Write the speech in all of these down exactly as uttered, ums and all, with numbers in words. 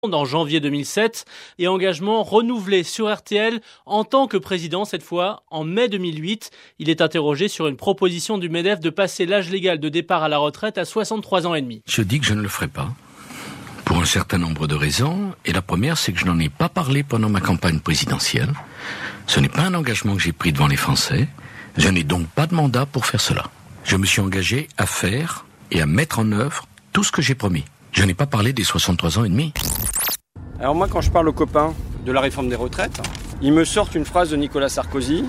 en janvier deux mille sept et engagement renouvelé sur R T L en tant que président cette fois en mai deux mille huit. Il est interrogé sur une proposition du MEDEF de passer l'âge légal de départ à la retraite à soixante-trois ans et demi. Je dis que je ne le ferai pas pour un certain nombre de raisons et la première c'est que je n'en ai pas parlé pendant ma campagne présidentielle. Ce n'est pas un engagement que j'ai pris devant les Français. Je n'ai donc pas de mandat pour faire cela. Je me suis engagé à faire et à mettre en œuvre tout ce que j'ai promis. Je n'ai pas parlé des soixante-trois ans et demi. Alors moi, quand je parle aux copains de la réforme des retraites, ils me sortent une phrase de Nicolas Sarkozy.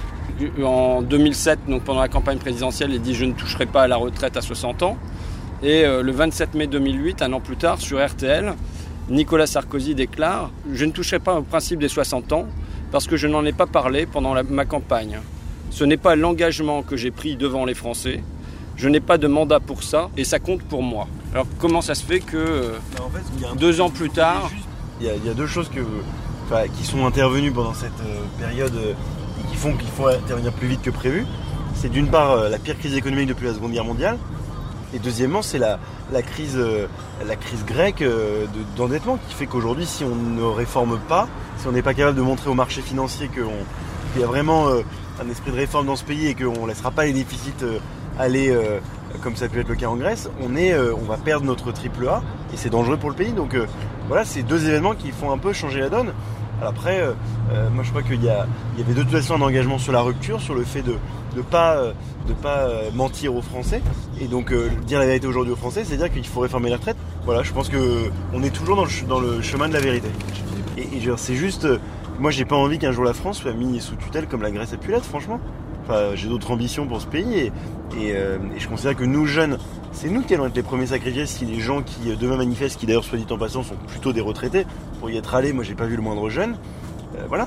En deux mille sept, donc pendant la campagne présidentielle, il dit « Je ne toucherai pas à la retraite à soixante ans ». Et euh, le vingt-sept mai deux mille huit, un an plus tard, sur R T L, Nicolas Sarkozy déclare « Je ne toucherai pas au principe des soixante ans parce que je n'en ai pas parlé pendant la, ma campagne. Ce n'est pas l'engagement que j'ai pris devant les Français. Je n'ai pas de mandat pour ça et ça compte pour moi. » Alors comment ça se fait que euh, en fait, il y a un deux ans plus tard... Il y, a, il y a deux choses que, enfin, qui sont intervenues pendant cette euh, période euh, et qui font qu'il faut intervenir plus vite que prévu. C'est d'une part euh, la pire crise économique depuis la Seconde Guerre mondiale et deuxièmement c'est la, la, crise, euh, la crise grecque euh, de, d'endettement qui fait qu'aujourd'hui si on ne réforme pas, si on n'est pas capable de montrer au marché financier qu'il y a vraiment euh, un esprit de réforme dans ce pays et qu'on ne laissera pas les déficits euh, aller euh, comme ça peut être le cas en Grèce, on, est, euh, on va perdre notre triple A et c'est dangereux pour le pays. Donc euh, voilà, c'est deux événements qui font un peu changer la donne. Alors après, euh, euh, moi je crois qu'il y, a, il y avait de toute façon un engagement sur la rupture, sur le fait de ne pas, euh, de pas euh, mentir aux Français. Et donc euh, dire la vérité aujourd'hui aux Français, c'est dire qu'il faut réformer la retraite. Voilà, je pense qu'on est toujours dans le, dans le chemin de la vérité. Et, et genre, c'est juste, euh, moi j'ai pas envie qu'un jour la France soit mise sous tutelle comme la Grèce a pu l'être, franchement. Enfin, j'ai d'autres ambitions pour ce pays et, et, euh, et je considère que nous jeunes, c'est nous qui allons être les premiers sacrifiés si les gens qui demain manifestent, qui d'ailleurs soit dit en passant sont plutôt des retraités, pour y être allés, moi j'ai pas vu le moindre jeune, euh, voilà.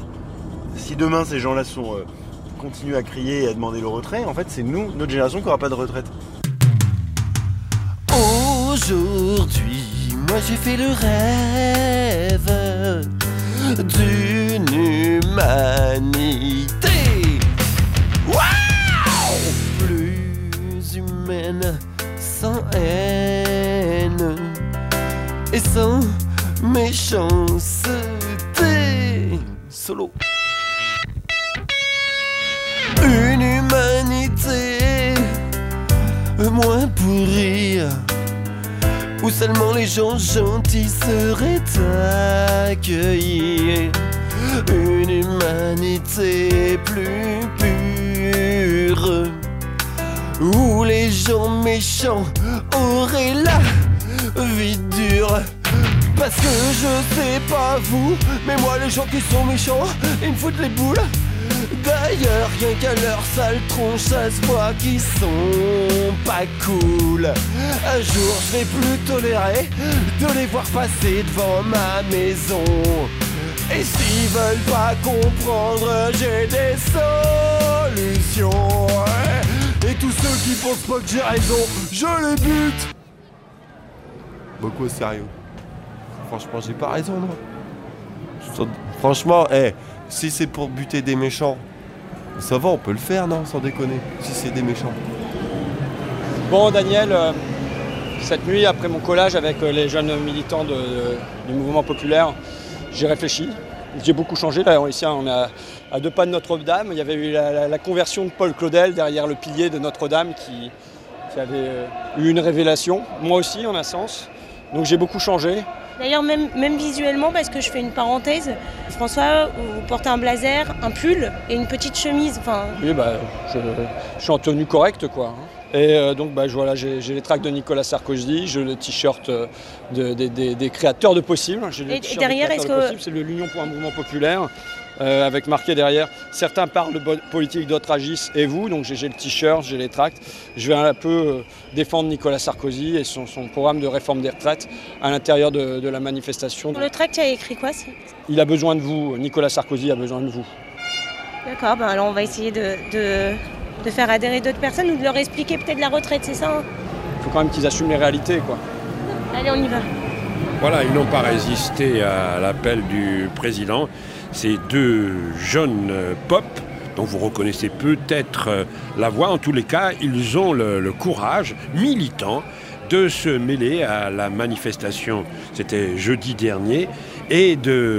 Si demain ces gens-là sont euh, continuent à crier et à demander le retrait, en fait c'est nous, notre génération qui n'aura pas de retraite. Aujourd'hui, moi j'ai fait le rêve d'une humanité. Wow! Plus humaine, sans haine et sans méchanceté. Solo. Une humanité moins pourrie, où seulement les gens gentils seraient accueillis. Une humanité plus pure, où les gens méchants auraient la vie dure. Parce que je sais pas vous, mais moi les gens qui sont méchants, ils me foutent les boules. D'ailleurs, rien qu'à leur sale tronche, ça se voit qu'ils sont pas cool. Un jour, je vais plus tolérer de les voir passer devant ma maison. Et s'ils veulent pas comprendre, j'ai des solutions. Et tous ceux qui pensent pas que j'ai raison, je les bute. Beaucoup au sérieux. Franchement, j'ai pas raison, non. Franchement, eh, si c'est pour buter des méchants, ça va, on peut le faire, non, sans déconner, si c'est des méchants. Bon, Daniel, euh, cette nuit, après mon collage avec euh, les jeunes militants de, de, du mouvement populaire, j'ai réfléchi. J'ai beaucoup changé. Là, ici, on est à, à deux pas de Notre-Dame. Il y avait eu la, la, la conversion de Paul Claudel derrière le pilier de Notre-Dame qui, qui avait euh, eu une révélation. Moi aussi, en un sens. Donc j'ai beaucoup changé. D'ailleurs, même, même visuellement, parce que je fais une parenthèse, François, vous portez un blazer, un pull et une petite chemise. Enfin... Oui, bah, je, je suis en tenue correcte, quoi. Et euh, donc, bah, je, voilà, j'ai, j'ai les tracts de Nicolas Sarkozy, j'ai le t-shirt de, de, de, des, des créateurs de possible. J'ai et, et derrière, est-ce que... Possible, c'est le l'Union pour un mouvement populaire, euh, avec marqué derrière, certains parlent de politique, d'autres agissent, et vous. Donc j'ai, j'ai le t-shirt, j'ai les tracts. Je vais un peu euh, défendre Nicolas Sarkozy et son, son programme de réforme des retraites à l'intérieur de, de la manifestation. Sur le tract, il y a écrit quoi? C'est... Il a besoin de vous, Nicolas Sarkozy a besoin de vous. D'accord, ben alors on va essayer de... de... de faire adhérer d'autres personnes ou de leur expliquer peut-être la retraite, c'est ça, hein? Il faut quand même qu'ils assument les réalités, quoi. Allez, on y va. Voilà, ils n'ont pas résisté à l'appel du président. Ces deux jeunes pop, dont vous reconnaissez peut-être la voix, en tous les cas, ils ont le, le courage militant de se mêler à la manifestation, c'était jeudi dernier, et de